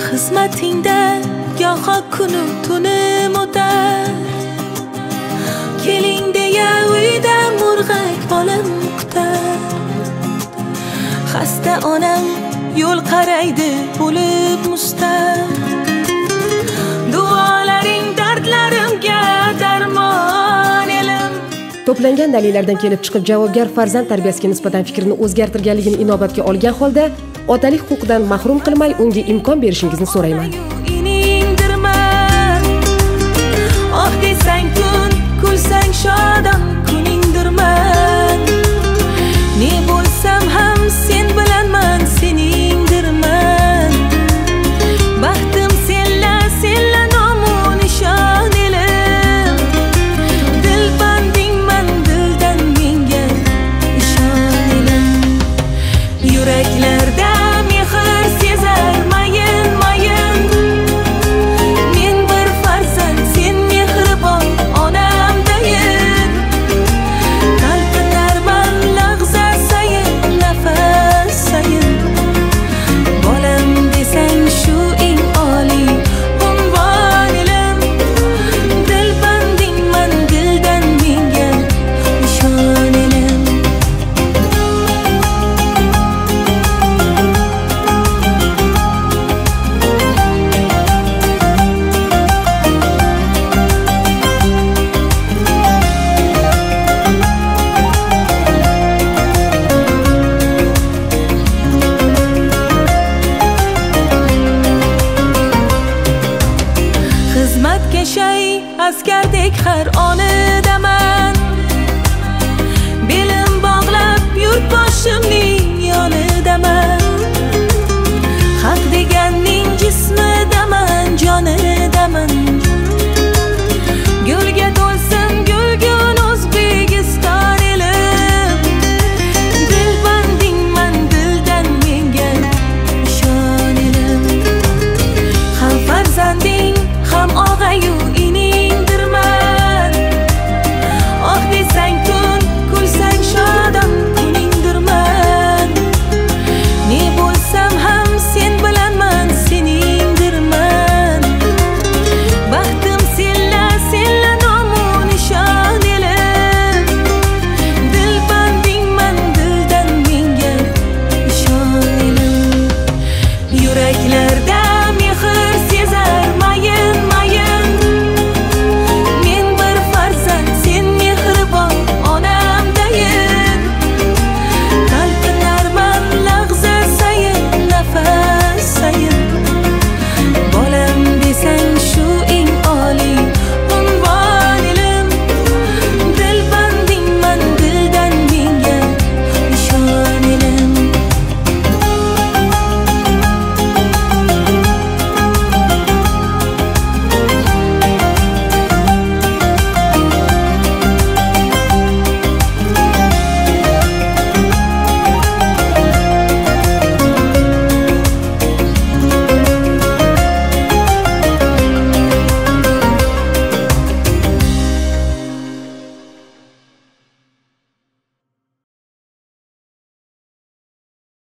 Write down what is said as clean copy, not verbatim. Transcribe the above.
xizmatingda goho kunu tunim o'tar. Keling deya uyda murg'ak bolam kutar. Xasta onam yo'l qaraydi bo'lib mustar. Duolaring dardlarimga darmon elim. To'plangan dalillardan kelib chiqib javobgar farzand tarbiyasiga nisbatan fikrini o'zgartirganligini inobatga olgan holda otalik huquqidan mahrum qilmay unga imkon berishingizni so'rayman. Oh desang kun, kulsang shodon kuningdirman. Ne bo'lsam ham sen bilanman, seningdirman. Baxtim senla, senla nomu nishon elim. Dilbandingman, dildan menga ishon elim. Yuraklarda mehr sezar mayin mayin. Men bir farzand, sen mehribon onamdayin. Qalqinarman lahza sayin, nafas sayin. Bolam desang shu eng oliy unvon elim. Dilbandingman, dildan menga ishon elim. Xizmatga shay askardek har onidaman.